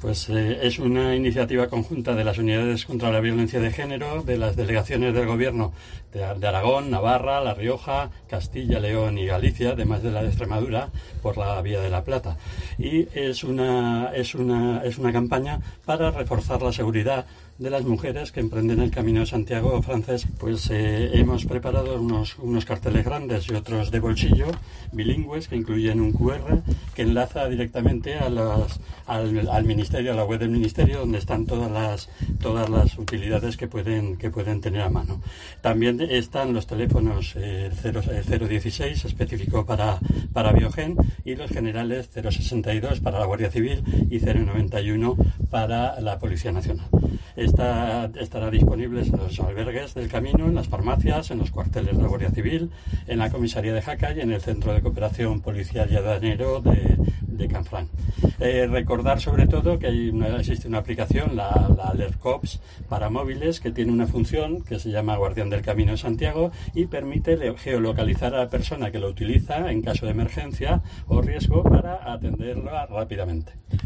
Pues es una iniciativa conjunta de las unidades contra la violencia de género, de las delegaciones del gobierno de Aragón, Navarra, La Rioja, Castilla, León y Galicia, además de la de Extremadura, por la vía de la Plata. Y es una campaña para reforzar la seguridad de las mujeres que emprenden el Camino de Santiago francés. Pues hemos preparado unos carteles grandes y otros de bolsillo, bilingües, que incluyen un QR que enlaza directamente al ministerio, a la web del ministerio, donde están todas las utilidades que pueden tener a mano. También están los teléfonos 016, específico para Biogen, y los generales 062 para la Guardia Civil y 091 para la Policía Nacional. Estará disponible en los albergues del Camino, en las farmacias, en los cuarteles de la Guardia Civil, en la comisaría de Jaca y en el Centro de Cooperación Policial y Aduanero de Canfranc. Recordar sobre todo que existe una aplicación, la Alert Cops, para móviles, que tiene una función que se llama Guardián del Camino de Santiago y permite geolocalizar a la persona que lo utiliza en caso de emergencia o riesgo para atenderla rápidamente.